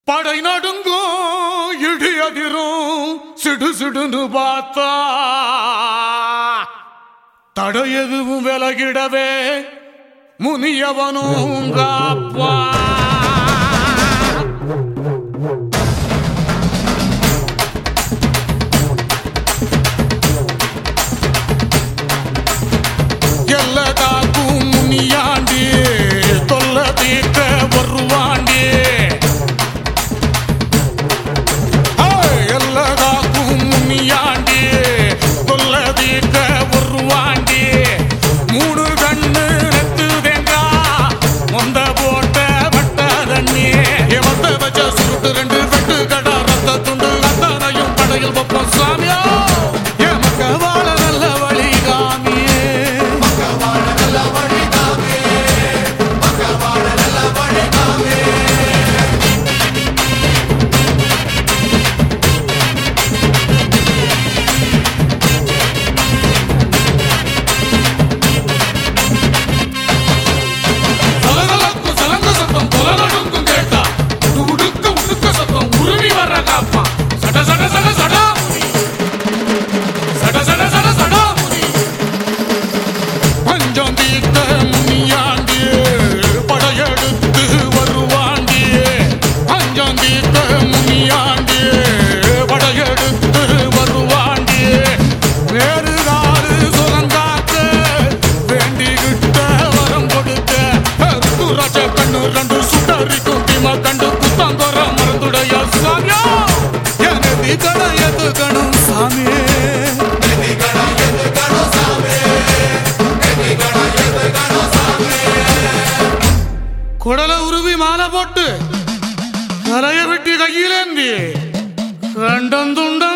படை நடுங்கும் இடி அதிரும் சிடு சிடுன்னு பார்த்தா தடை எதுவும் விலகிடவே முனியவனும் காப்பா எல்ல காக்கும் முனியாண்டி தொல்ல தீர்க்க வருவாண்டி எல்ல காக்கும் முனியாண்டி தொல்ல தீர்க்க வருவாண்டி மூணு கண்ணு நெத்து தேங்கா மொந்த போட்ட வட்ட தண்ணி எவத்த வச்ச சுருட்டு ரெண்டு வெட்டு கடா ரத்த துண்டு அத்தனையும் படையில் வைப்போம் சாமியா எமக்க வாழ நல்ல வழி காமியே குடல உருவி மாலை போட்டு தலைய வெட்டி கையிலேந்தி கண்டம் துண்டம்